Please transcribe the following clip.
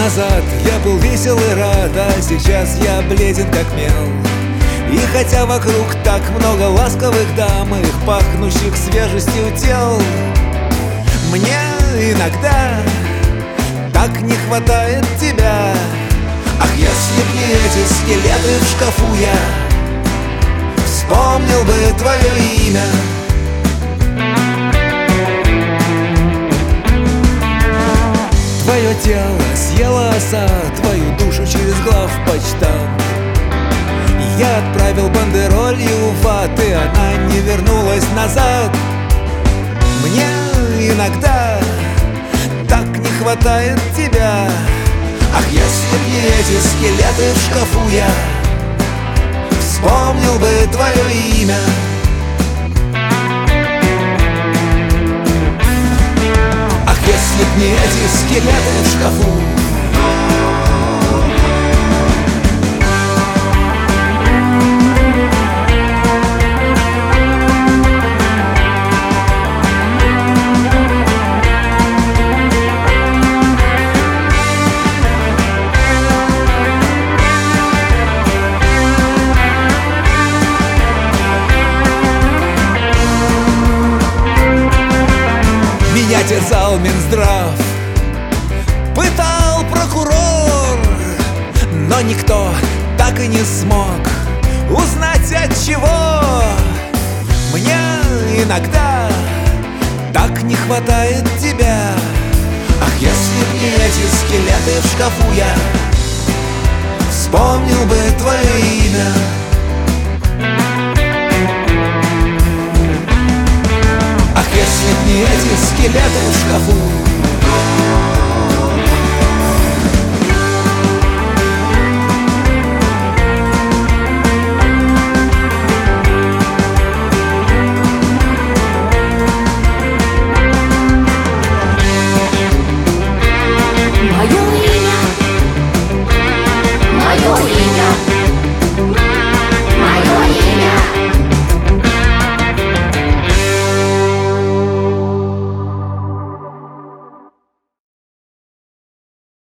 назад я был весел и рад, а сейчас я бледен как мел. И хотя вокруг так много ласковых дам, их пахнущих свежестью тел, мне иногда так не хватает тебя. Ах, если б не эти скелеты в шкафу, я вспомнил бы твое имя. Твое тело съела оса, твою душу через главпочтамт. Я отправил бандеролью в ад, и она не вернулась назад. Мне иногда так не хватает тебя. Ах, если б не эти скелеты в шкафу, я вспомнил бы твое имя. Ах, если б не эти скелеты в шкафу. Меня терзал Минздрав, пытал прокурор, но никто так и не смог узнать, от чего. Мне иногда так не хватает тебя. Ах, если б не эти скелеты в шкафу, я вспомнил бы твое имя. Если б не эти скелеты в шкафу.